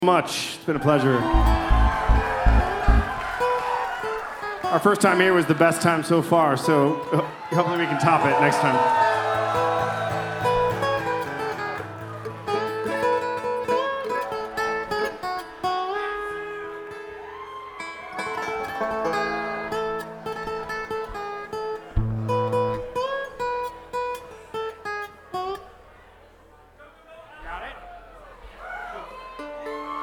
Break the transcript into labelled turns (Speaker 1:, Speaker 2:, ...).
Speaker 1: Much. It's been a pleasure. Our first time here was the best time so far, so hopefully we can top it next time.